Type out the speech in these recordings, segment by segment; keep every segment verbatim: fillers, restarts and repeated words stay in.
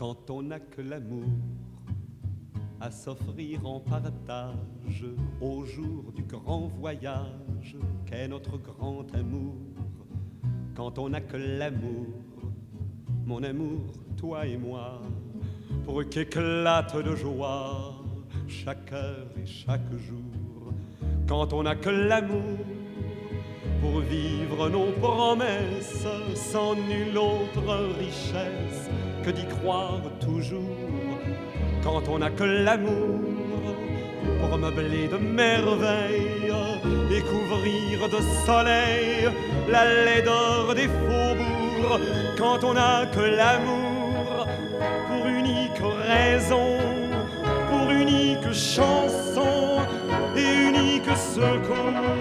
Quand on n'a que l'amour à s'offrir en partage au jour du grand voyage qu'est notre grand amour. Quand on n'a que l'amour, mon amour, toi et moi, pour qu'éclate de joie chaque heure et chaque jour. Quand on n'a que l'amour pour vivre nos promesses sans nulle autre richesse que d'y croire toujours. Quand on n'a que l'amour pour meubler de merveilles et couvrir de soleil la laideur des faubourgs. Quand on n'a que l'amour pour unique raison, pour unique chanson et unique secours.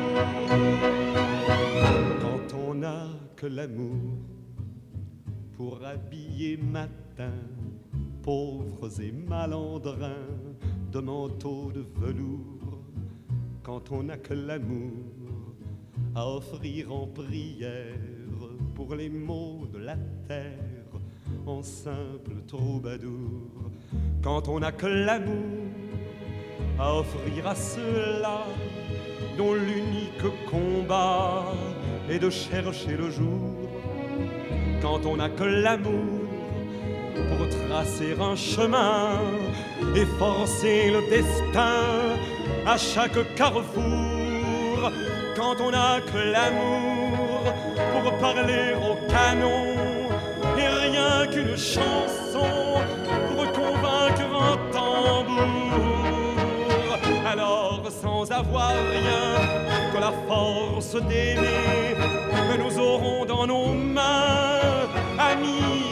Quand on n'a que l'amour pour habiller matin pauvres et malandrins de manteaux de velours. Quand on n'a que l'amour à offrir en prière pour les maux de la terre en simple troubadour. Quand on n'a que l'amour à offrir à ceux-là dont l'unique combat est de chercher le jour. Quand on n'a que l'amour pour tracer un chemin et forcer le destin à chaque carrefour. Quand on n'a que l'amour pour parler au canon et rien qu'une chanson pour convaincre un tambour. Alors sans avoir rien que la force d'aimer, nous aurons dans nos mains, amis